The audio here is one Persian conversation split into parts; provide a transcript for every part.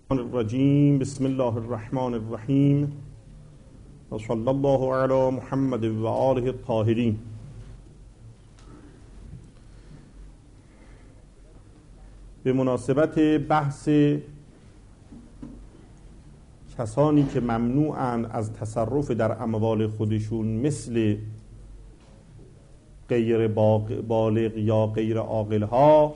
الرجیم. بسم الله الرحمن الرحیم و صلی الله علی محمد و آله الطاهرین. به مناسبت بحث کسانی که ممنوعند از تصرف در اموال خودشون مثل غیر بالغ یا غیر عاقل ها،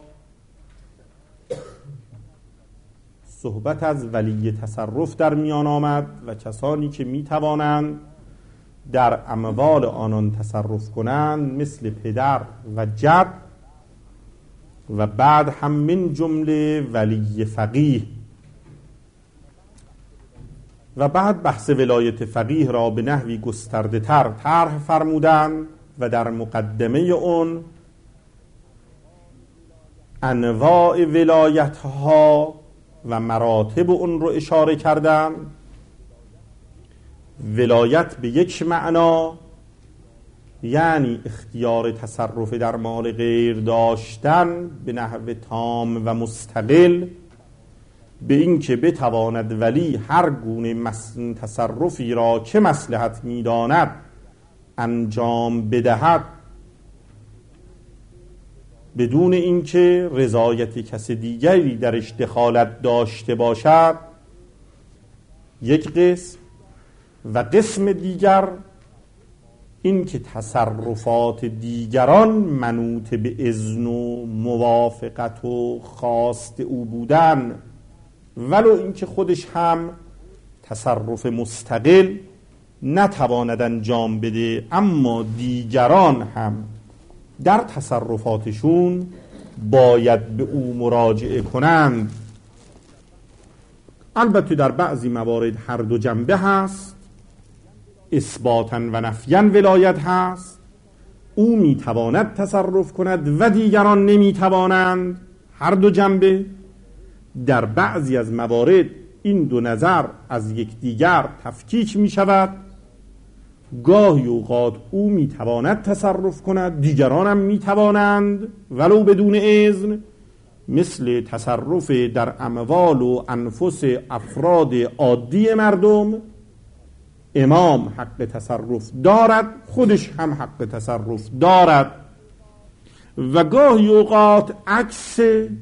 صحبت از ولی تصرف در میان آمد و کسانی که می توانند در اموال آنان تصرف کنند مثل پدر و جد و بعد هم من جمله ولی فقیه. و بعد بحث ولایت فقیه را به نحوی گسترده تر طرح فرمودند و در مقدمه اون انواع ولایت ها و مراتب اون رو اشاره کردن. ولایت به یک معنا یعنی اختیار تصرف در مال غیر داشتن به نحو تام و مستقل، به این که بتواند ولی هر گونه تصرفی را که مصلحت می‌داند انجام بدهد بدون اینکه رضایت کس دیگری درش دخالت داشته باشد، یک قسم. و قسم دیگر این که تصرفات دیگران منوط به اذن و موافقت و خواست او بودن، ولو اینکه خودش هم تصرف مستقل نتواند انجام بده، اما دیگران هم در تصرفاتشون باید به او مراجعه کنند. البته در بعضی موارد هر دو جنبه هست، اثباتاً و نفیاً ولایت هست. او میتواند تصرف کند و دیگران نمیتوانند، هر دو جنبه. در بعضی از موارد این دو نظر از یکدیگر تفکیک می شود. گاهی اوقات او میتواند تصرف کند، دیگران هم میتوانند ولو بدون اذن، مثل تصرف در اموال و انفس افراد عادی مردم. امام حق تصرف دارد، خودش هم حق تصرف دارد. و گاهی اوقات عکس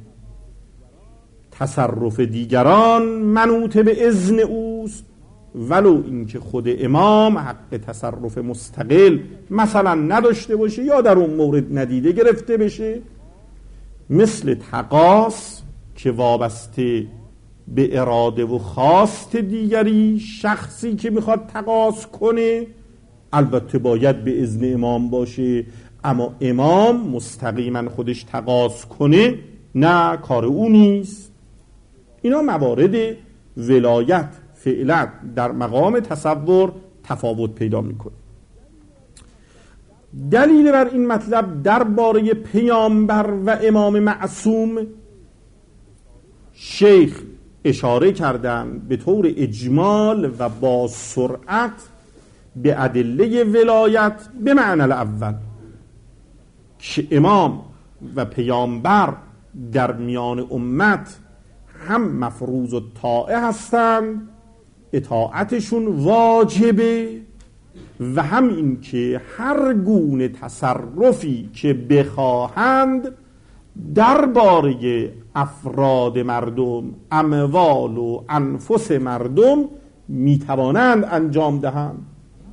تصرف دیگران منوط به اذن اوست، ولو اینکه خود امام حق تصرف مستقل مثلا نداشته باشه یا در اون مورد ندیده گرفته بشه، مثل تقاص که وابسته به اراده و خواست دیگری. شخصی که میخواد تقاص کنه البته باید به اذن امام باشه، اما امام مستقیما خودش تقاص کنه نه، کار او نیست. اینا موارد ولایت فعلا در مقام تصور تفاوت پیدا میکنه. دلیل بر این مطلب درباره پیامبر و امام معصوم شیخ اشاره کردن به طور اجمال و با سرعت به ادله ولایت به معنی الاول که امام و پیامبر در میان امت هم مفروض و طاعه هستند، اطاعتشون واجبه، و هم این که هر گونه تصرفی که بخواهند درباره افراد مردم، اموال و انفس مردم میتوانند انجام دهند.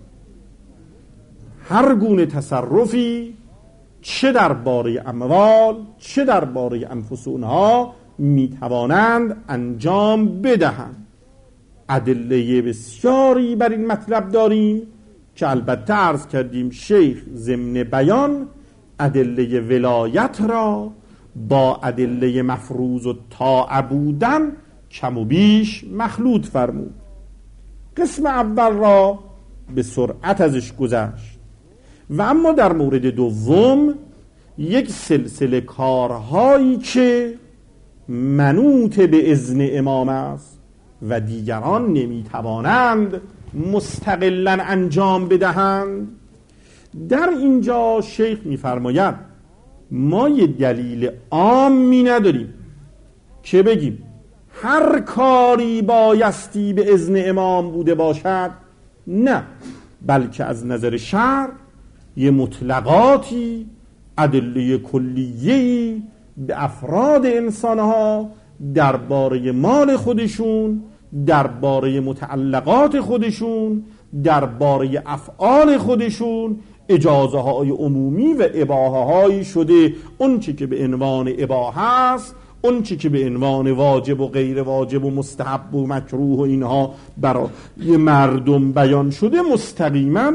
هر گونه تصرفی چه درباره اموال چه درباره انفس اونها میتوانند انجام بدهند. ادله بسیاری بر این مطلب داریم که البته عرض کردیم شیخ ضمن بیان ادله ولایت را با ادله مفروض و طاعه بودن کم و بیش مخلوط فرمود. قسم اول را به سرعت ازش گذشت و اما در مورد دوم یک سلسله کارهایی که منوط به اذن امام است و دیگران نمیتوانند مستقلا انجام بدهند. در اینجا شیخ میفرماید ما یه دلیل عامی نداریم که بگیم هر کاری بایستی به اذن امام بوده باشد، نه، بلکه از نظر شرع یه مطلقاتی، ادله کلیه‌ای به افراد انسانها درباره مال خودشون، درباره متعلقات خودشون، درباره افعال خودشون اجازه های عمومی و اباحه هایی شده. اون چی که به عنوان اباحه است، اون چی که به عنوان واجب و غیر واجب و مستحب و مکروه و اینها برای مردم بیان شده، مستقیما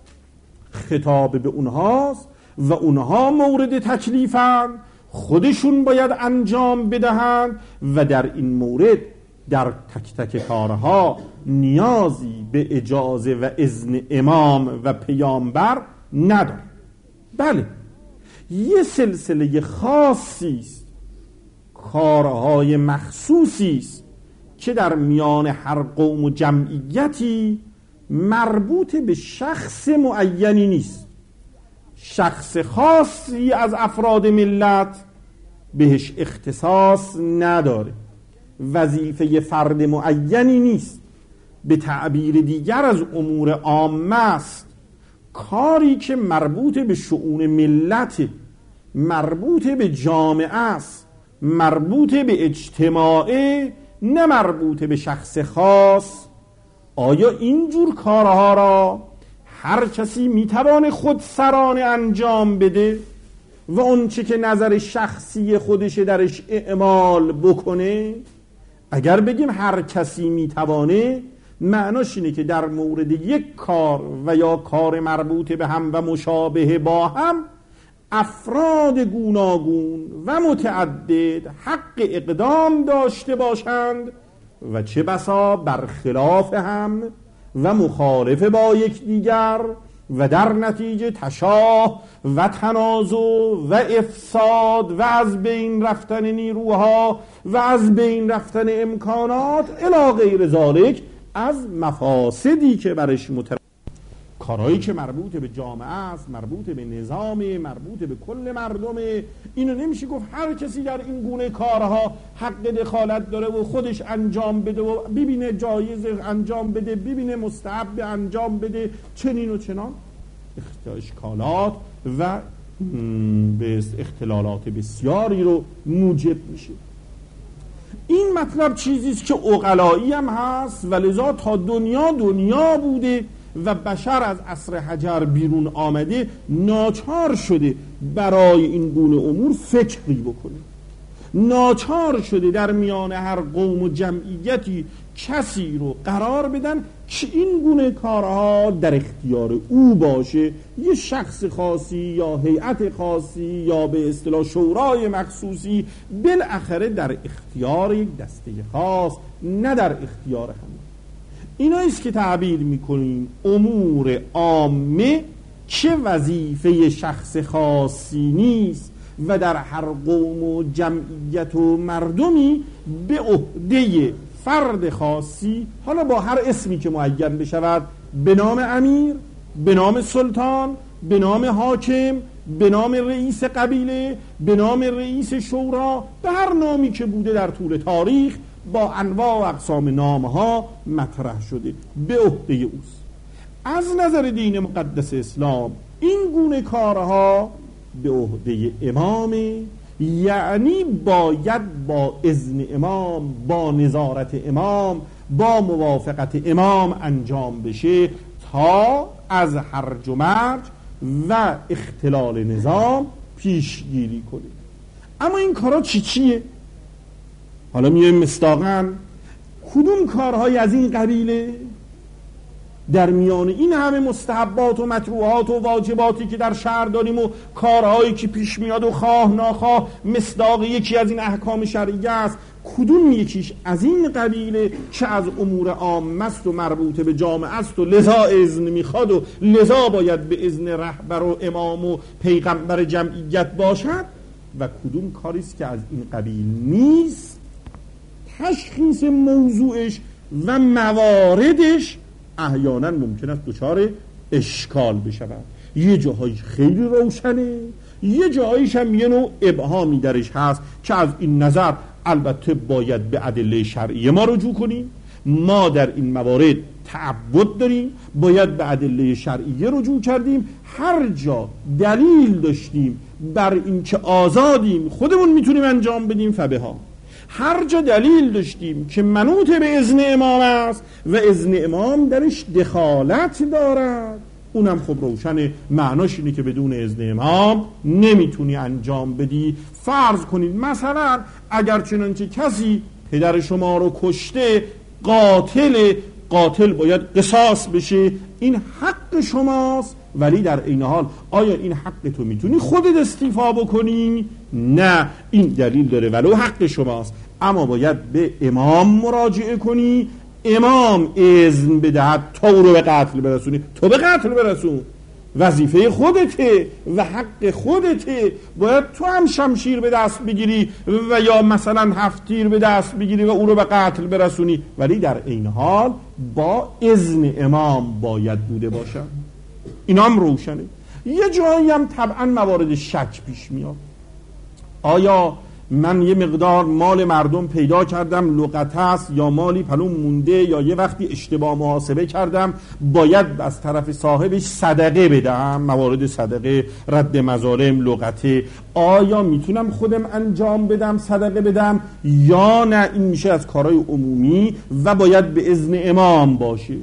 خطاب به اونهاست و اونها مورد تکلیفن، خودشون باید انجام بدهند و در این مورد در تک تک کارها نیازی به اجازه و اذن امام و پیامبر نداره. بله، یه سلسله خاصی است، کارهای مخصوصی است که در میان هر قوم و جمعیتی مربوط به شخص معینی نیست، شخص خاصی از افراد ملت بهش اختصاص نداره، وظیفه فرد معینی نیست، به تعبیر دیگر از امور عامه است، کاری که مربوط به شؤون ملت، مربوط به جامعه است، مربوط به اجتماعه، نه مربوط به شخص خاص. آیا اینجور کارها را هر کسی میتوانه خود سرانه انجام بده و اون چه که نظر شخصی خودش درش اعمال بکنه؟ اگر بگیم هر کسی میتوانه، معناش اینه که در مورد یک کار و یا کار مربوط به هم و مشابه با هم افراد گوناگون و متعدد حق اقدام داشته باشند و چه بسا برخلاف هم و مخالف با یکدیگر و در نتیجه تشاه و تنازع و افساد و از بین رفتن نیروها و از بین رفتن امکانات الی غیر ذالک از مفاسدی که برش کارهایی که مربوط به جامعه است، مربوط به نظام، مربوط به کل مردم. اینو نمیشه گفت هر کسی در این گونه کارها حق دخالت داره و خودش انجام بده و ببینه جایز انجام بده، ببینه مستحب انجام بده، چنین و چنان. اشکالات و به اختلالات بسیاری رو موجب میشه. این مطلب چیزیست که عقلایی هم هست و لذا تا دنیا بوده و بشر از عصر حجر بیرون آمده ناچار شده برای این گونه امور فکری بکنه، ناچار شده در میان هر قوم و جمعیتی کسی رو قرار بدن که این گونه کارها در اختیار او باشه، یه شخص خاصی یا هیئت خاصی یا به اصطلاح شورای مخصوصی، بالاخره در اختیار یک دسته خاص، نه در اختیار همه. ایناییست که تعبیر میکنیم امور عامه که وظیفه شخص خاصی نیست و در هر قوم و جمعیت و مردمی به عهده فرد خاصی، حالا با هر اسمی که معین بشود، به نام امیر، به نام سلطان، به نام حاکم، به نام رئیس قبیله، به نام رئیس شورا، به هر نامی که بوده در طول تاریخ با انواع و اقسام نامها مطرح شده، به عهده اوست. از نظر دین مقدس اسلام این گونه کارها به عهده امامه، یعنی باید با اذن امام، با نظارت امام، با موافقت امام انجام بشه تا از هرج و مرج و اختلال نظام پیشگیری کنه. اما این کارها چیه؟ حالا میایم مصداقاً کدوم کارهای از این قبیله در میان این همه مستحبات و مکروهات و واجباتی که در شهر داریم و کارهایی که پیش میاد و خواه ناخواه مصداق یکی از این احکام شرعیه است، کدوم یکیش از این قبیله که از امور عامه است و مربوط به جامعه است و لذا اذن میخواد و لذا باید به اذن رهبر و امام و پیغمبر جمعیت باشد، و کدوم کاریست که از این قبیل نیست. تشخیص موضوعش و مواردش احیانا ممکن است دچار اشکال بشود. یه جاهایی خیلی روشنه، یه جاهایش هم یه نوع ابهامی درش هست که از این نظر البته باید به ادله شرعی ما رجوع کنیم. ما در این موارد تعبد داریم، باید به ادله شرعیه رجوع کردیم. هر جا دلیل داشتیم بر اینکه آزادیم، خودمون میتونیم انجام بدیم، فبها. هر جا دلیل داشتیم که منوط به اذن امام است و اذن امام درش دخالت دارد، اونم خب روشن معناش اینه که بدون اذن امام نمیتونی انجام بدی. فرض کنید مثلا اگر چنانچه کسی پدر شما رو کشته، قاتل باید قصاص بشه، این حق شماست، ولی در این حال آیا این حق تو میتونی خودت استیفا بکنی؟ نه، این دلیل داره ولو حق شماست، اما باید به امام مراجعه کنی، امام اذن بدهد تا او رو به قتل برسونی. تو به قتل برسون، وظیفه خودته و حق خودته. باید تو هم شمشیر به دست بگیری و یا مثلا 7 تیر به دست بگیری و او رو به قتل برسونی، ولی در این حال با اذن امام باید بوده باشد. اینا هم روشنه. یه جایی هم طبعا موارد شک پیش میاد. آیا من یه مقدار مال مردم پیدا کردم، لقطه است یا مالی پلون مونده یا یه وقتی اشتباه محاسبه کردم، باید از طرف صاحبش صدقه بدم؟ موارد صدقه، رد مظالم، لقطه، آیا میتونم خودم انجام بدم، صدقه بدم، یا نه این میشه از کارهای عمومی و باید به اذن امام باشه؟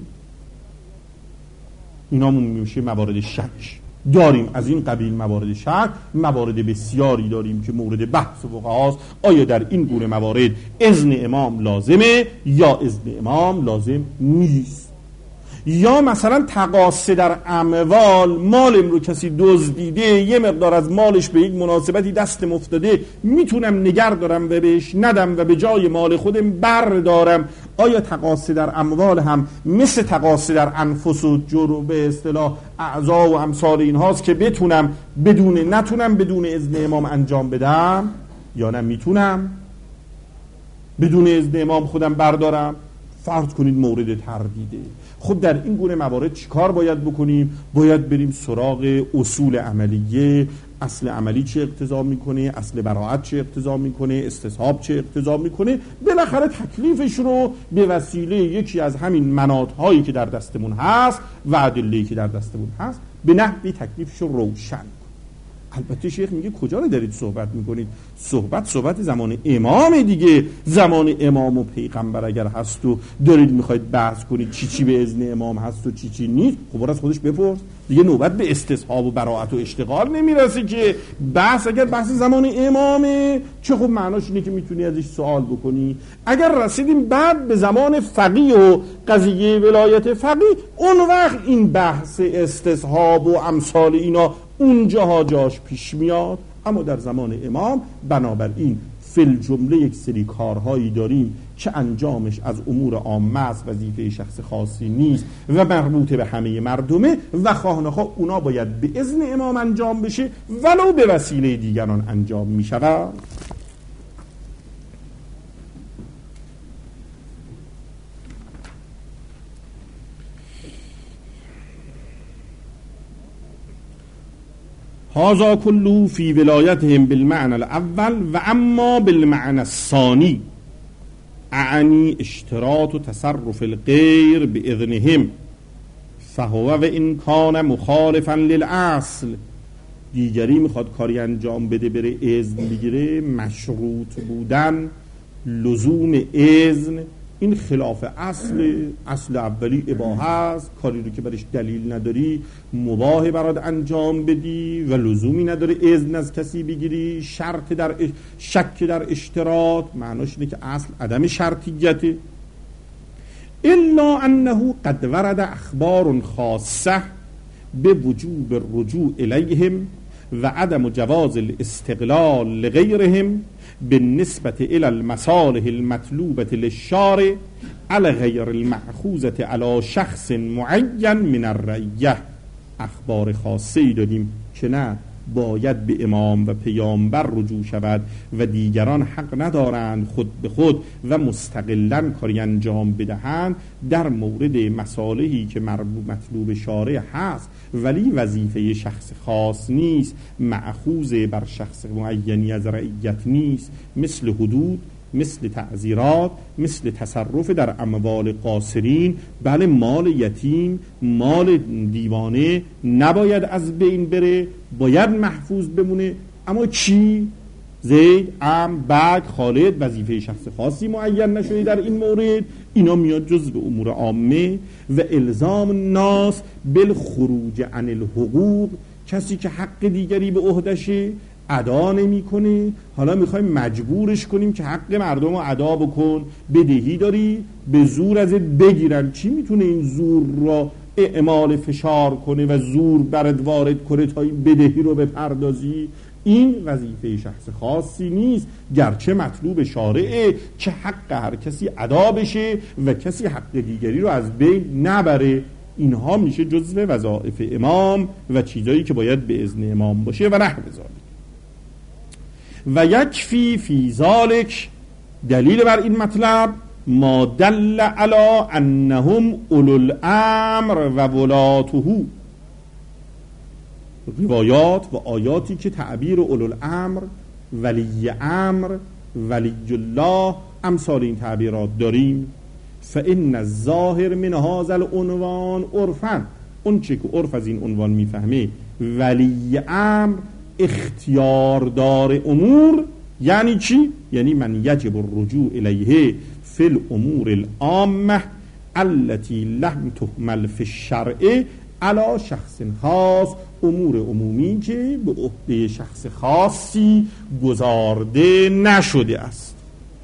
اینا میشه موارد شک. داریم از این قبیل موارد شک، موارد بسیاری داریم که مورد بحث فقهاست. آیا در این گونه موارد اذن امام لازمه یا اذن امام لازم نیست؟ یا مثلا تقاصه در اموال، مالم رو کسی دزدیده، یه مقدار از مالش به یک مناسبتی دستم افتاده، میتونم نگر دارم و بهش ندم و به جای مال خودم بردارم. آیا تقاصه در اموال هم مثل تقاصه در انفس و جرو به اصطلاح اعضا و امثال این هاست که نتونم بدون اذن امام انجام بدم، یا نه میتونم بدون اذن امام خودم بردارم؟ فرض کنید مورد تردیده. خب در این گونه موارد چیکار باید بکنیم؟ باید بریم سراغ اصول عملیه. اصل عملی چه اقتضا میکنه، اصل براءت چه اقتضا میکنه، استصحاب چه اقتضا میکنه. بالاخره تکلیفش رو به وسیله یکی از همین مناطهایی که در دستمون هست و ادله‌ای که در دستمون هست به نحوی تکلیفش رو روشن. البته شیخ میگه کجا رو دارید صحبت میکنید؟ صحبت زمان امام دیگه. زمان امام و پیغمبر اگر هست و دارید میخواید بحث کنید چی به اذن امام هست و چی نیست، خب از خودش بپرس دیگه. نوبت به استصحاب و براءت و اشتغال نمیرسه که. بحث اگر بحث زمان امامه چه خب معناش اینه که میتونی ازش سوال بکنی. اگر رسیدیم بعد به زمان فقیه و قضیه ولایت فقیه، اون وقت این بحث استصحاب و امثال اینا اونجاها جاش پیش میاد. اما در زمان امام بنابراین فی جمله یک سری کارهایی داریم که انجامش از امور عامه است، وظیفه شخص خاصی نیست و مربوط به همه مردمه و خواه نخواه اونا باید به اذن امام انجام بشه ولو به وسیله دیگران انجام می شود. هذا كله في ولایتهم بالمعنى الاول و اما بالمعنى الثاني اعنی اشتراط و تصرف الغیر باذنهم فهو و ان کان مخالفا للاصل. دیگری میخواد کاری انجام بده بره اذن بگیره، مشروط بودن، لزوم اذن، این خلاف اصل اولی اباحه است. کاری رو که برش دلیل نداری مباح برات انجام بدی و لزومی نداره اذن از کسی بگیری. شک در اشتراط معناش اینه که اصل عدم شرطیته. الا انه قد ورد اخبار خاصه به وجوب الرجوع الیهم و عدم جواز الاستقلال لغیرهم بالنسبة الى المصالح المطلوبة للشارع على غیر المأخوذة على شخص معین من الرعیه. اخبار خاصی دادیم که نه باید به امام و پیامبر رجوع شود و دیگران حق ندارند خود به خود و مستقلاً کاری انجام بدهند در مورد مصالحی که مطلوب شارع هست ولی وظیفه شخص خاص نیست، مأخوذ بر شخص معینی از رعیت نیست، مثل حدود مثل تعزیرات، مثل تصرف در اموال قاصرین. بله، مال یتیم، مال دیوانه نباید از بین بره، باید محفوظ بمونه. اما چی؟ زید، عمرو، بکر، خالد وظیفه شخص خاصی معین نشده در این مورد، اینا میاد جزء امور عامه. و الزام الناس بالخروج عن الحقوق، کسی که حق دیگری به عهدشه ادا نمیکنه، حالا میخوایم مجبورش کنیم که حق مردم رو ادا بکن، بدهی داری به زور ازت بگیرن. چی میتونه این زور را اعمال فشار کنه و زور برد وارد کنه تا این بدهی رو بپردازی؟ این وظیفه شخص خاصی نیست، گرچه مطلوب شارعه که حق هر کسی ادا بشه و کسی حق دیگری رو از بین نبره. اینها میشه جزء وظایف امام و چیزایی که باید به اذن امام باشه و نحو ذالک. و یکفی فی ذالک، دلیل بر این مطلب، ما دل علی انهم اولو الامر و ولاته، روایات و آیاتی که تعبیر اولو الامر، ولی امر، ولی الله، امثال این تعبیرات داریم. فان الظاهر من هذا العنوان عرفا، اون چه که عرف از این عنوان میفهمه ولی امر اختیاردار امور، یعنی چی؟ یعنی من یجب الرجوع الیه فی الامور العامه التي لم تهمل فی الشرع علی شخص خاص، امور عمومی که به عهده شخص خاصی گذارده نشده است.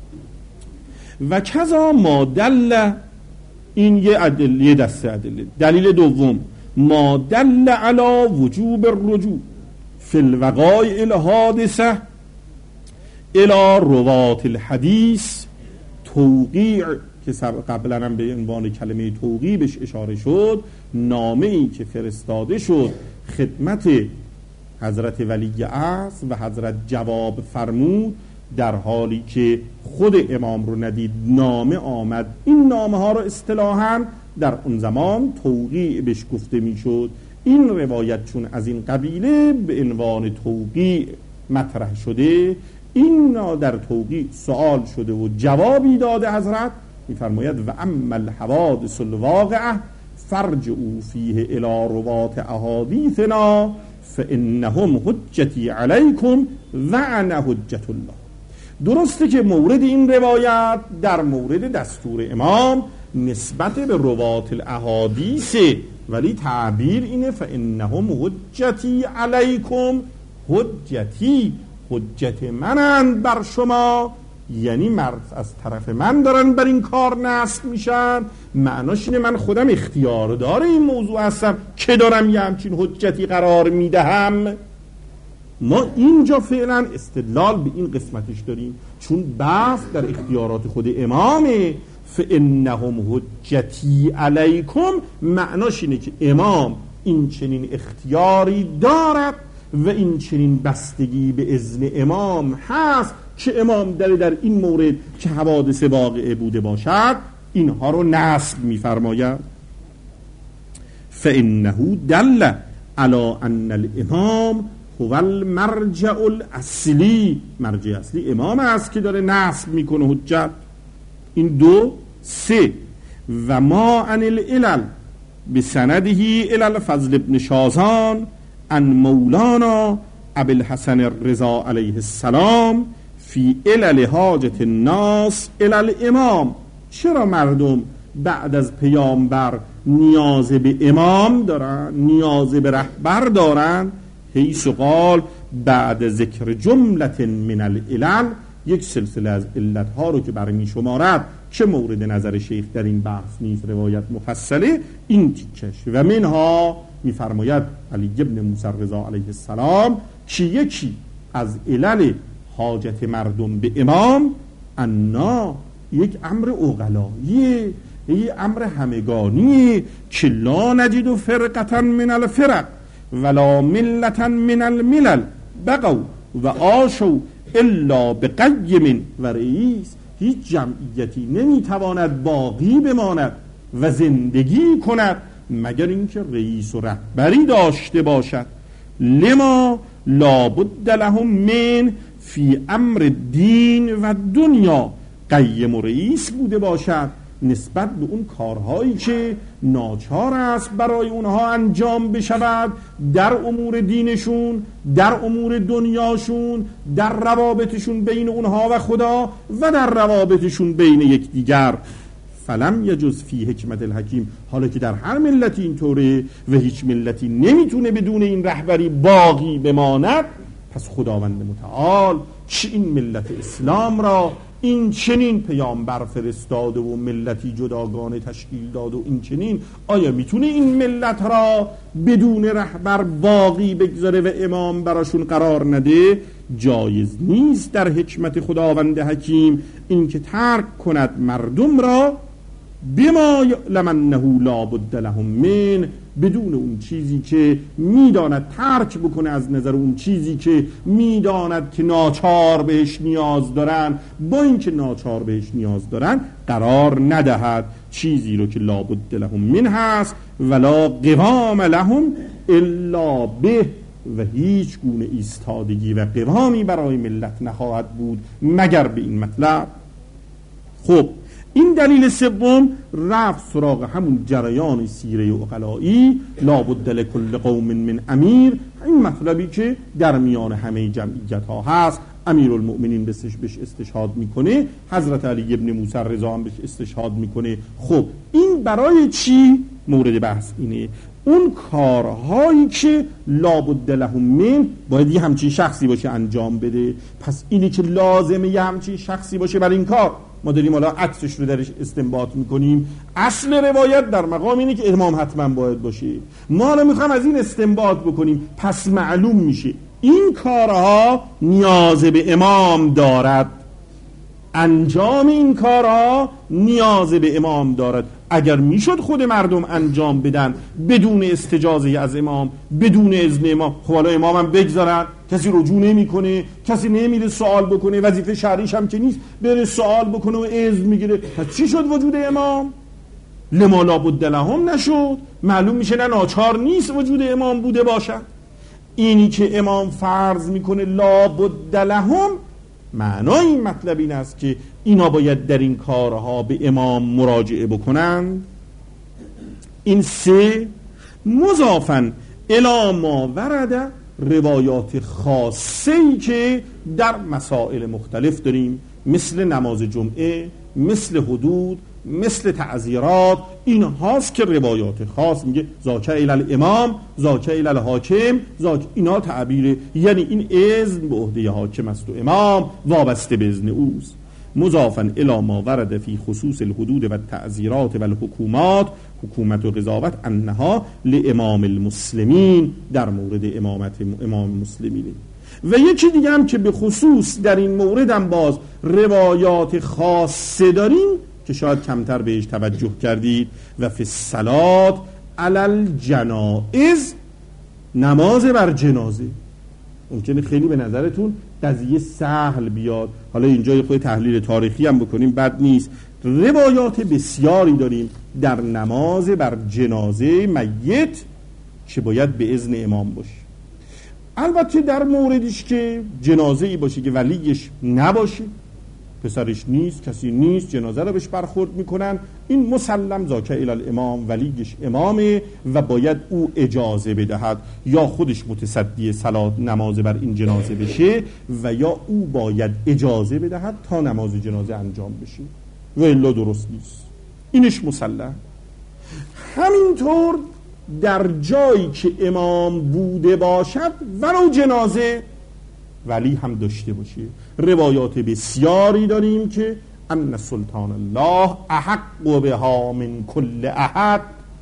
و کذا ما دل، این یه دسته ادله. دلیل دوم، ما دل علی وجوب الرجوع فی الوقایع الحادثه الی روات الحدیث، توقیع که قبلا هم به عنوان کلمه توقیع بهش اشاره شد، نامه‌ای که فرستاده شد خدمت حضرت ولی عصر و حضرت جواب فرمود، در حالی که خود امام رو ندید نامه آمد. این نامه ها رو اصطلاحاً در اون زمان توقیع بهش گفته میشد. این روایت چون از این قبیله به عنوان توقیع مطرح شده، این در توقیع سوال شده و جوابی داده. حضرت میفرماید و اما الحوادث الواقعه فرجعوا فیه الی روات احادیثنا فانهم حجتی علیکم و انا حجت الله. درسته که مورد این روایت در مورد دستور امام نسبت به روات الاحادیث، ولی تعبیر اینه فانهم حجتی علیکم، حجتی، حجت منند بر شما، یعنی مرد از طرف من دارن بر این کار نصب میشن. معناش اینه من خودم اختیار داره این موضوع هستم که دارم یه همچین حجتی قرار میدهم. ما اینجا فعلا استدلال به این قسمتش داریم، چون بحث در اختیارات خود امامه. فانهم حجتی علیکم معناش اینه که امام این چنین اختیاری دارد و این چنین بستگی به اذن امام هست که امام در این مورد که حوادث واقعه بوده باشد اینها رو نصب می‌فرماید. فانه دل علی ان الامام هو المرجع الاصلی، مرجع اصلی امام است که داره نصب میکنه حجت. این دو. سه، و ما عن العلل بسنده الی الفضل ابن شازان عن مولانا ابی الحسن الرضا علیه السلام فی علل حاجت الناس الی الامام. چرا مردم بعد از پیامبر نیاز به امام دارن، نیاز به رهبر دارن؟ حیث قال بعد ذکر جملت من العلل، یک سلسله از علتها رو که برمی شمارد که مورد نظر شیخ در این بحث نیست، روایت مفصله این تیکش. و منها میفرماید علی ابن موسی رضا علیه السلام که یکی از علل حاجت مردم به امام انا یک امر عقلاییه، یک امر همگانیه که لا نجد فرقتا من الفرق ولا ملتا من الملل بقوا و عاشوا الا بقیم و رئیس. هیچ جمعیتی نمیتواند باقی بماند و زندگی کند مگر اینکه رئیس و رهبری داشته باشد. لما لابد لهم من فی امر دین و دنیا قیم و رئیس بوده باشد نسبت به اون کارهایی که ناچار است برای اونها انجام بشود در امور دینشون، در امور دنیاشون، در روابطشون بین اونها و خدا و در روابطشون بین یکدیگر. فلم یجز فی حکمت الحکیم، حالا که در هر ملتی اینطوره و هیچ ملتی نمیتونه بدون این رهبری باقی بماند، پس خداوند متعال چه این ملت اسلام را این چنین پیامبر فرستاده و ملتی جداگانه تشکیل داده و این چنین، آیا میتونه این ملت را بدون رهبر باقی بگذاره و امام براشون قرار نده؟ جایز نیست در حکمت خداوند حکیم این که ترک کند مردم را بما یعلم انه لا بد لهم من، بدون اون چیزی که میداند ترک بکنه از نظر اون چیزی که میداند که ناچار بهش نیاز دارن، با اینکه ناچار بهش نیاز دارن قرار ندهد چیزی رو که لا بد لهم من هست ولا قوام لهم الا به، و هیچ گونه ایستادگی و قوامی برای ملت نخواهد بود مگر به این مطلب. خب این دلیل سوم رفت سراغ همون جریان سیره عقلایی لابد لکل قوم من امیر، این مطلبی که در میان همه جمعیت ها هست. امیرالمؤمنین بهش استشهاد میکنه، حضرت علی ابن موسی رضا هم بهش استشهاد میکنه. خب این برای چی؟ مورد بحث اینه اون کارهایی که لابد لهم من باید یه همچین شخصی باشه انجام بده، پس اینی که لازمه یه همچین شخصی باشه برای این کار، ما داریم حالا عکسش رو درش استنباط میکنیم. اصل روایت در مقام اینه که امام حتما باید باشه، ما حالا میخوام از این استنباط بکنیم، پس معلوم میشه این کارها نیاز به امام دارد، انجام این کارها نیاز به امام دارد. اگر میشد خود مردم انجام بدن بدون استجازه از امام، بدون اذن امام، خب حالا امام هم بگذارن، کسی رجوع نمیکنه، کسی نمیره سوال بکنه، وظیفه شرعیش هم که نیست بره سوال بکنه و اذن میگیره، پس چی شد وجود امام؟ لما لابد لهم نشد، معلوم میشه نه ناچار نیست وجود امام بوده باشد. اینی که امام فرض میکنه لابد لهم، معنای این مطلب این است که اینا باید در این کارها به امام مراجعه بکنند. این سه مضافن الی ما ورد، روایات خاصه‌ای که در مسائل مختلف داریم، مثل نماز جمعه، مثل حدود، مثل تعزیرات، این هاست که روایات خاص میگه ذاک الی الامام، ذاک الی الحاکم، ذاک، اینا تعبیره، یعنی این اذن به عهده حاکم است و امام وابسته به اذن اوست. مضافن الی ما ورد فی خصوص الحدود و التعزیرات و الحکومات، حکومت و قضاوت، انها لامام المسلمین، در مورد امامت امام مسلمین. و یکی دیگه هم که به خصوص در این مورد هم باز روایات خاصه داریم که شاید کمتر بهش توجه کردید، و فی الصلات علی الجنائز، نماز بر جنازه. ممکنه خیلی به نظرتون قضیه سهل بیاد، حالا اینجا خود تحلیل تاریخی هم بکنیم بد نیست. روایات بسیاری داریم در نماز بر جنازه میت که باید به اذن امام باشه. البته در موردش که جنازه‌ای باشه که ولیش نباشه، پسرش نیست، کسی نیست، جنازه رو بهش برخورد میکنن، این مسلم ذاک الی الامام، ولیش امامه و باید او اجازه بدهد، یا خودش متصدی صلات نماز بر این جنازه بشه و یا او باید اجازه بدهد تا نماز جنازه انجام بشه، و الا درست نیست، اینش مسلم. همینطور در جایی که امام بوده باشد ولو جنازه ولی هم داشته باشه. روایات بسیاری داریم که ان سلطان الله احق بها من کل احد،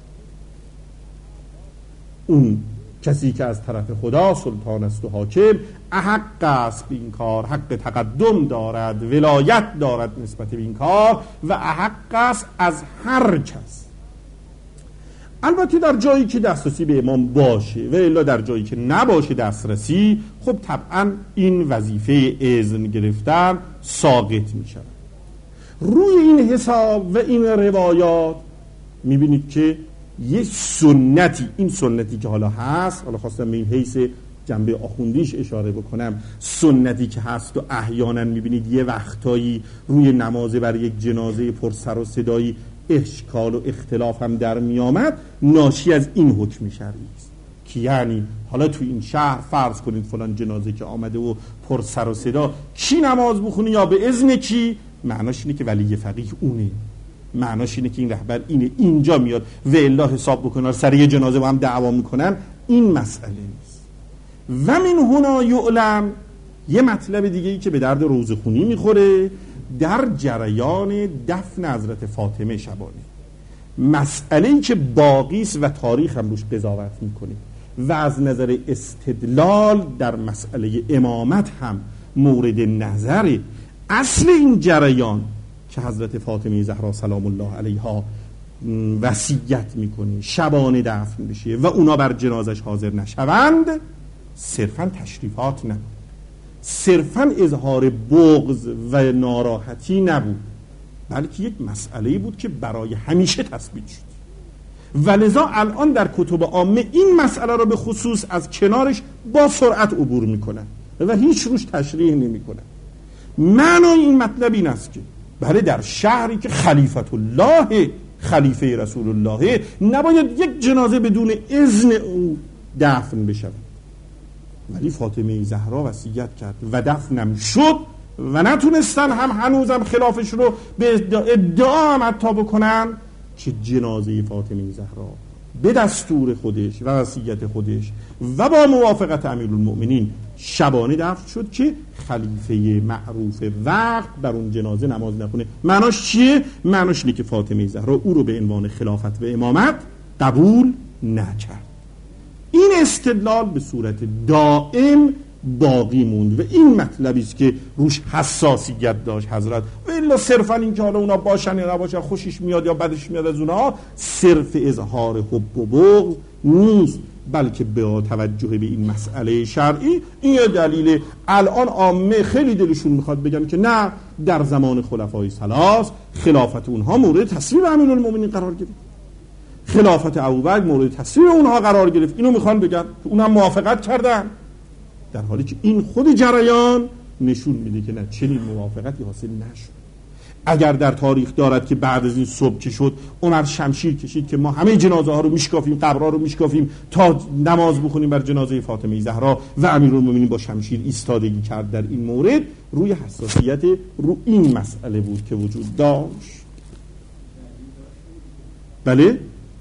اون کسی که از طرف خدا سلطان است و حاکم احق است به این کار، حق تقدم دارد، ولایت دارد نسبت به این کار و احق است از هر کس. البته در جایی که دسترسی به امام باشه و الا در جایی که نباشه دسترسی، خب طبعا این وظیفه اذن گرفتن ساقط می شود. روی این حساب و این روایات میبینید که یه سنتی، این سنتی که حالا هست، حالا خواستم به این حیث جنبه آخوندیش اشاره بکنم، سنتی که هست و احیانا میبینید یه وقتایی روی نماز بر یک جنازه پر سر و صدایی اشکال و اختلاف هم در میامد، ناشی از این حکم شرعی است که یعنی حالا تو این شهر فرض کنید فلان جنازه که آمده و پر سر و صدا، کی نماز بخونه یا به اذن کی؟ معناش اینه که ولی فقیه اونه، معناش اینه که این رهبر اینه، اینجا میاد و الا حساب بکنه سر یه جنازه با هم دعوا میکنن، این مسئله نیست. و من هنا یعلم، یه مطلب دیگه ای که به درد روزخونی میخوره در جریان دفن حضرت فاطمه شبانه، مسئله‌ای که باقی است و تاریخ هم روش قضاوت میکنه و از نظر استدلال در مسئله امامت هم مورد نظر. اصل این جریان که حضرت فاطمه زهرا سلام الله علیها وصیت میکنه شبانه دفن بشه و اونا بر جنازش حاضر نشوند، صرفا تشریفات نبود، صرفا اظهار بغض و ناراحتی نبود، بلکه یک مسئله بود که برای همیشه تثبیت شد و لذا الان در کتب عامه این مسئله را به خصوص از کنارش با سرعت عبور میکنن و هیچ روش تشریح نمیکنن. معنای این مطلب این است که بله در شهری که خلیفت الله، خلیفه رسول الله، نباید یک جنازه بدون اذن او دفن بشود، ولی فاطمه زهرا وصیت کرد و دفنم شد و نتونستن هم هنوزم خلافش رو به ادعا هم حتی بکنن که جنازه فاطمه زهرا به دستور خودش و وصیت خودش و با موافقت امیرالمؤمنین شبانه دفن شد که خلیفه معروف وقت بر اون جنازه نماز نخونه. معناش چیه؟ معناش اینه که فاطمه زهرا او رو به عنوان خلافت و امامت قبول نکرد. این استدلال به صورت دائم باقی موند و این مطلبی است که روش حساسیت داشت حضرت، و الا صرفا این که حالا اونا باشن یا نباشن، خوشش میاد یا بدش میاد از اونها، صرف اظهار حب و بغض نیست، بلکه به توجه به این مسئله شرعی این یه دلیل. الان عامه خیلی دلشون میخواد بگن که نه، در زمان خلفای ثلاث خلافت اونها مورد تصویب امیرالمومنین قرار گرفت، خلافت ابوبکر مورد تصویب اونها قرار گرفت، اینو میخوان بگن، اونم موافقت کردن، در حالی که این خود جریان نشون میده که نه، چنین موافقتی حاصل نشد. اگر در تاریخ دارد که بعد از این صبح که شد عمر شمشیر کشید که ما همه جنازه ها رو میشکافیم، قبرها رو میشکافیم تا نماز بخونیم بر جنازه فاطمه زهرا و امیرالمومنین با شمشیر ایستادگی کرد، در این مورد روی حساسیت رو این مسئله بود که وجود داشت. بله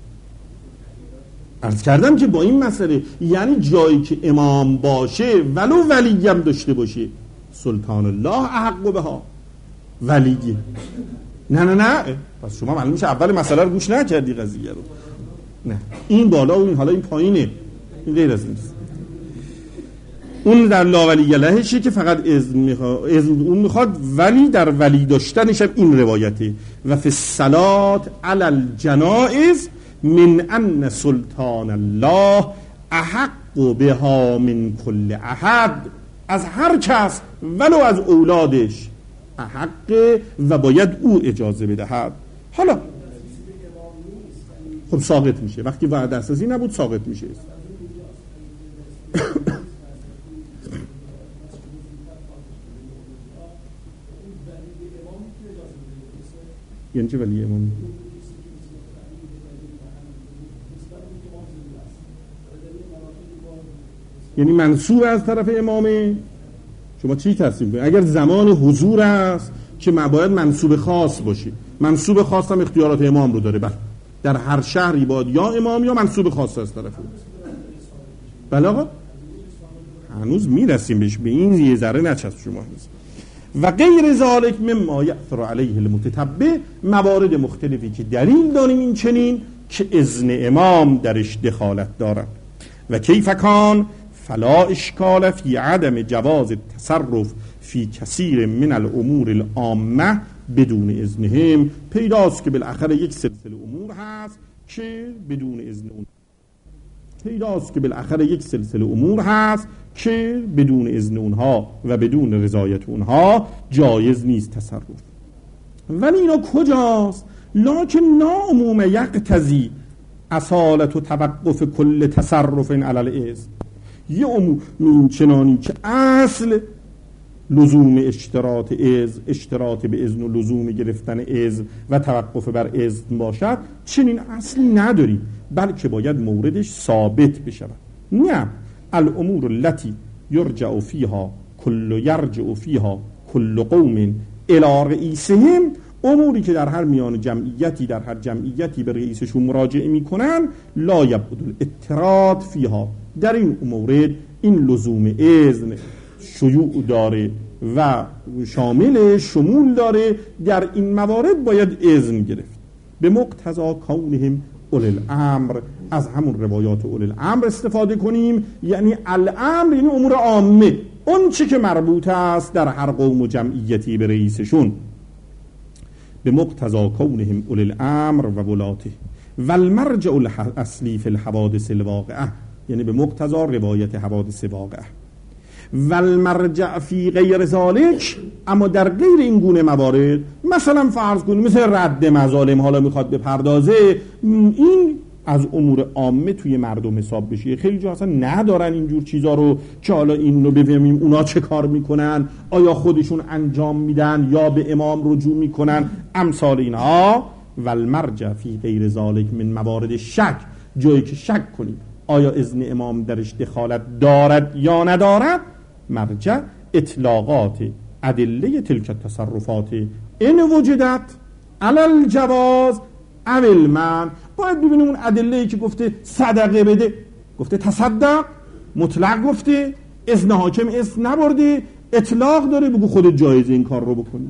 عرض کردم که با این مسئله یعنی جایی که امام باشه ولو ولی هم داشته باشه، سلطان الله احق بها، ولیه نه پس شما معلوم میشه اول مسئله رو گوش نکردی، قضیه رو نه، این بالا و این حالا این پایینه، این غیر از این است. اون در لا ولی لهشه که فقط اذن اون میخواد، ولی در ولی داشتنش هم این روایته و فی الصلات علی الجنائز من ان سلطان الله احق بها من کل احد، از هر کس ولو از اولادش احق و باید او اجازه بدهد. حالا خب ساقط میشه، وقتی وعده اساسی نبود ساقط میشه. یعنی چه ولی امام؟ یعنی منصوب از طرف امامه. شما چی تصمیم کنید؟ اگر زمان حضور است که باید منصوب خاص باشه، منصوب خاص هم اختیارات امام رو داره، بله در هر شهری باید یا امام یا منصوب خاص از طرف او. بله آقا هنوز میرسیم بهش، به این یه ذره نچسب شما هست. و غیر ذالک مما یأثر علیه المتتبع، موارد مختلفی که دلیل داریم این چنین که اذن امام درش دخالت دارد. و کیف کان فلا اشکال فی عدم جواز التصرف فی کثیر من الامور العامه بدون اذنهم. پیداست که بالاخره یک سلسله امور هست که بدون اذن اون، بدون اذن اونها و بدون رضایت اونها جایز نیست تصرف. ولی اینا کجاست؟ لکن ناموم یقتضی اصالت و توقف کل تصرف علی الاذن. یه امور چنانی که اصل لزوم اشتراط به اذن و لزوم گرفتن اذن و توقف بر اذن باشد، چنین اصلی نداریم، بلکه باید موردش ثابت بشود. نه، الامور التي یرجع فیها کل قوم الی رئیسهم، اموری که در هر میان جمعیتی، در هر جمعیتی به رئیسشون مراجعه میکنن، لا یبعد الاعتراض فیها، در این مورد این لزوم اذن شیوع داره و شمول داره، در این موارد باید اذن گرفت. به مقتضا کونهم اولی الامر، از همون روایات اولی الامر استفاده کنیم، یعنی الامر یعنی امور عامه، اون چی که مربوط است در هر قوم و جمعیتی به رئیسشون. به مقتضا کونهم اولی الامر و ولاته و المرجع الاصلی فی الحوادث الواقعه، یعنی به مقتضا روایت حوادث واقعه. و المرجع فی غیر ذالک، اما در غیر این گونه موارد، مثلا فرض کنیم مثل رد مظالم حالا میخواد بپردازه، این از امور عامه توی مردم حساب بشه. خیلی جا اصلا ندارن اینجور چیزا رو که حالا این رو بفهمیم اونا چه کار میکنن، آیا خودشون انجام میدن یا به امام رجوع میکنن، امثال اینها. و المرجع فی غیر ذالک من موارد شک، جایی که شک کنیم آیا اذن امام درش دخالت دارد یا ندارد، مرجع اطلاقات ادله تلک التصرفات این وجدت علی الجواز او المنع. باید ببینیم اون ادله‌ای که گفته صدقه بده، گفته تصدق، مطلق گفته، اذن حاکم اذن نبرده، اطلاق داره، بگو خودت جایزه این کار رو بکنی.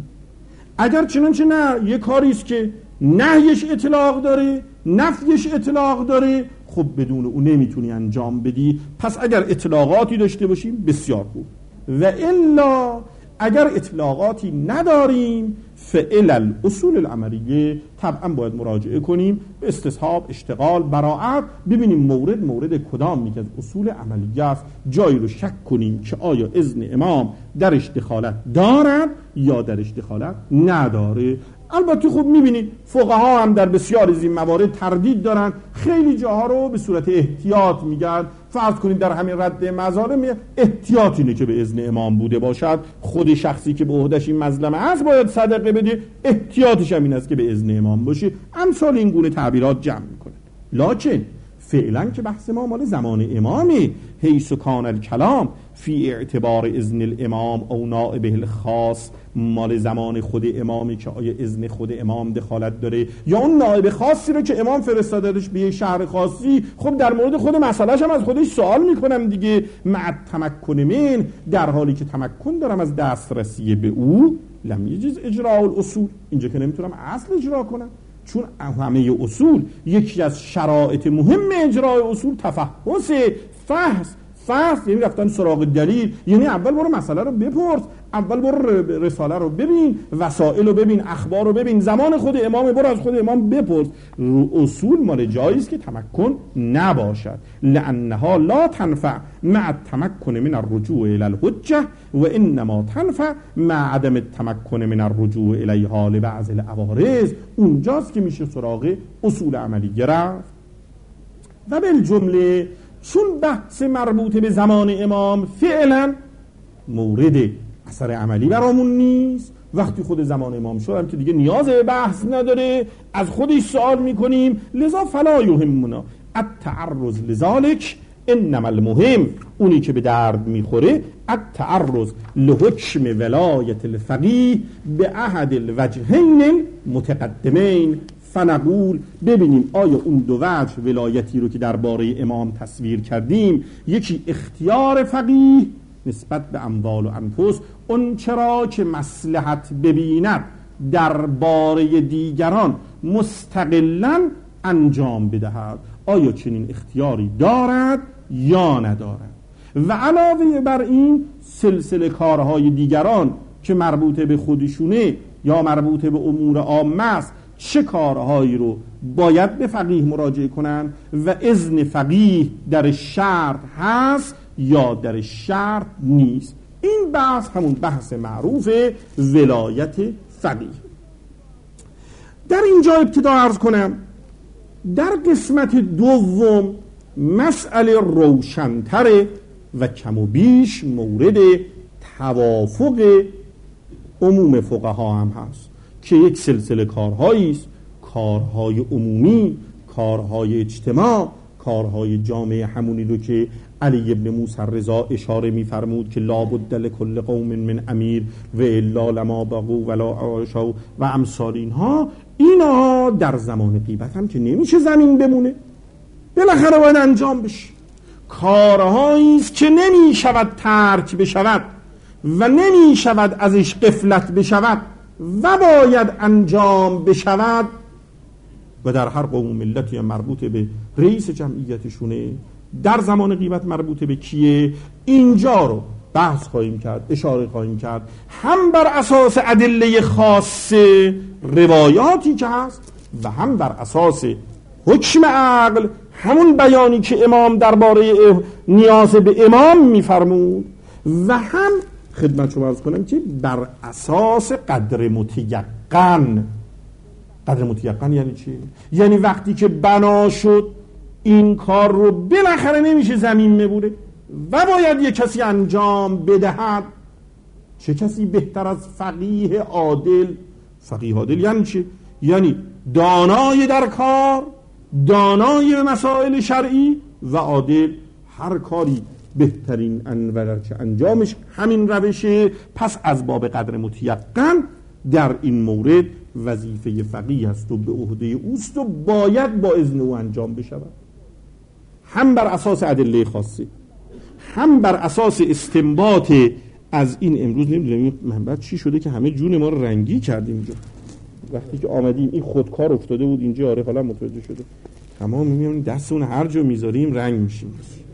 اگر چنانچه نه، یه کاری است که نهیش اطلاق داره، نفیش اطلاق داره، خب بدون اون نمیتونی انجام بدی. پس اگر اطلاقاتی داشته باشیم بسیار خوب، و الا اگر اطلاقاتی نداریم فعل الاصول العملیه، طبعا باید مراجعه کنیم به استصحاب، اشتغال، براعت، ببینیم مورد کدام یک از اصول عملیه است، جایی رو شک کنیم که آیا اذن امام درش دخالت دارد یا درش دخالت نداره. البته خب میبینید فقها هم در بسیار از این موارد تردید دارن، خیلی جاها رو به صورت احتیاط میگن. فرض کنید در همین رد مظالم احتیاط اینه که به اذن امام بوده باشد، خود شخصی که به عهده‌اش این مظلمه است باید صدقه بده، احتیاطش هم این است که به اذن امام باشه. امثال این گونه تعبیرات جمع میکنه. لکن فعلا که بحث ما مال زمان امامه، حیث کان الکلام فی اعتبار اذن الامام او نائبه الخاص، مال زمان خود امامی که آیا اذن خود امام دخالت داره یا اون نائب خاصی رو که امام فرستادهش به یک شهر خاصی. خب در مورد خود مسئلهش هم از خودش سوال میکنم دیگه، مع تمکن من، در حالی که تمکن دارم از دسترسی به او، لم یجوز اجراء الاصول، اینجا که نمیتونم اصل اجرا کنم، چون همه اصول یکی از شرایط مهم اجرای اصول تفحص، فحص یعنی رفتن سراغ دلیل، یعنی اول برو مسئله رو بپرس، اول برو رساله رو ببین، وسائل رو ببین، اخبار رو ببین، زمان خود امام برو از خود امام بپرس. اصول مال جاییست که تمکن نباشد، لانها لا تنفع مع التمکن من الرجوع الى الحجه و انما تنفع مع عدم التمکن من الرجوع الیها لبعض العوارض. اونجاست که میشه سراغ اصول عملی رفت. و بالجمله چون بحث مربوط به زمان امام فعلا مورد اثر عملی برامون نیست، وقتی خود زمان امام شدم که دیگه نیاز به بحث نداره، از خودش سوال میکنیم، لذا فلا یهمنا التعرض لذالک، انما المهم، اونی که به درد میخوره، التعرض لحکم ولایت الفقیه به احد الوجهین المتقدمین. فنقول، ببینیم آیا اون دو وجه ولایتی رو که درباره امام تصویر کردیم، یکی اختیار فقیه نسبت به اموال و انفس، اون چرا که مصلحت ببیند درباره دیگران مستقلاً انجام بدهد، آیا چنین اختیاری دارد یا ندارد. و علاوه بر این سلسله کارهای دیگران که مربوط به خودشونه یا مربوط به امور عامه است، چه کارهایی رو باید به فقیه مراجعه کنن و اذن فقیه در شرط هست یا در شرط نیست. این بحث همون بحث معروف ولایت فقیه. در اینجا ابتدا عرض کنم در قسمت دوم مسئله روشن‌تره و کم و بیش مورد توافق عموم فقها هم هست که یک سلسله کارهایی است، کارهای عمومی، کارهای اجتماع، کارهای جامعه، همونی رو که علی ابن موسی رضا اشاره می‌فرمود که لا بد لکل قوم من امیر و الا لما بقوا ولا عاشوا و امثال اینها در زمان غیبت هم که نمیشه زمین بمونه، بالاخره باید انجام بشه. کارهایی است که نمیشود ترک بشود و نمیشود ازش غفلت بشود و باید انجام بشود و در هر قوم ملتی مربوط به رئیس جمعیتشونه. در زمان غیبت مربوط به کیه؟ اینجا رو بحث خواهیم کرد، اشاره خواهیم کرد، هم بر اساس ادله خاص روایاتی که هست و هم بر اساس حکم عقل، همون بیانی که امام درباره نیاز به امام میفرمود، و هم خدمت شما عرض کنم که بر اساس قدر متیقن. قدر متیقن یعنی چی؟ یعنی وقتی که بنا شد این کار رو بالاخره نمیشه زمین میبوره و باید یک کسی انجام بدهد. چه کسی بهتر از فقیه عادل؟ فقیه عادل یعنی چی؟ یعنی دانای در کار، دانای مسائل شرعی و عادل. هر کاری بهترین انور که انجامش همین روشه. پس از باب قدر متیقن در این مورد وظیفه فقیه است و به عهده اوست و باید با اذن او انجام بشود، هم بر اساس ادله خاصه، هم بر اساس استنباط از این. امروز نمیدونم منبع چی شده که همه جون ما رو رنگی کردیم اینجا. وقتی که آمدیم این خودکار افتاده بود اینجا، آره حالا متوجه شده، تمام میگم دست اون هر جا میذاریم رنگ میشیم.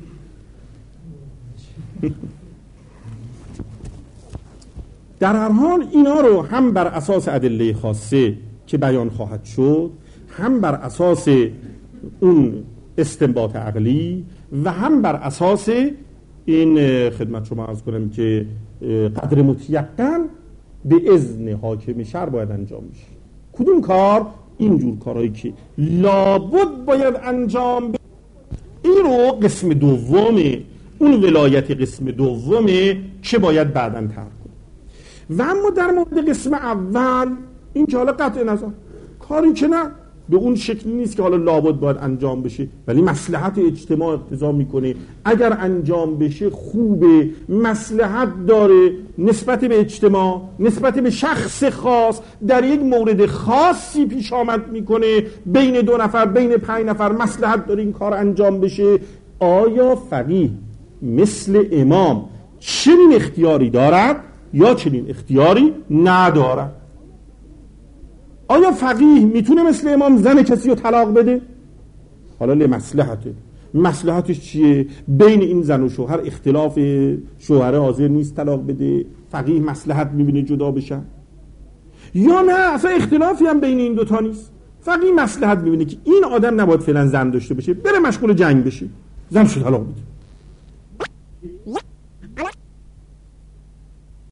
در هر حال اینا رو هم بر اساس ادله خاصه که بیان خواهد شد، هم بر اساس اون استنباط عقلی و هم بر اساس این خدمت شما عرض کنم که قدر متیقن به اذن حاکم شرع باید انجام میشه. کدوم کار؟ اینجور کارهایی که لابد باید انجام بشه. این رو قسم دومه، اون ولایت قسم دومه که باید بعداً ترک کنه. و اما در مورد قسم اول این که حالا قطع نظر کاری که نه به اون شکلی نیست که حالا لابد باید انجام بشه، ولی مصلحت اجتماع اقتضا میکنه اگر انجام بشه خوبه، مصلحت داره نسبت به اجتماع، نسبت به شخص خاص، در یک مورد خاصی پیش آمد میکنه، بین 2 نفر، بین 5 نفر مصلحت داره این کار انجام بشه. آیا فقیه مثل امام چنین اختیاری دارد یا چنین اختیاری ندارد؟ آیا فقیه میتونه مثل امام زن کسی رو طلاق بده؟ حالا لمصلحته. مصلحتش چیه؟ بین این زن و شوهر اختلاف، شوهر حاضر نیست طلاق بده، فقیه مصلحت میبینه جدا بشن. یا نه اصلا اختلافی هم بین این دوتا نیست، فقیه مصلحت میبینه که این آدم نباید فعلا زن داشته باشه، بره مشغول جنگ بشه، زن شو طلاق بده.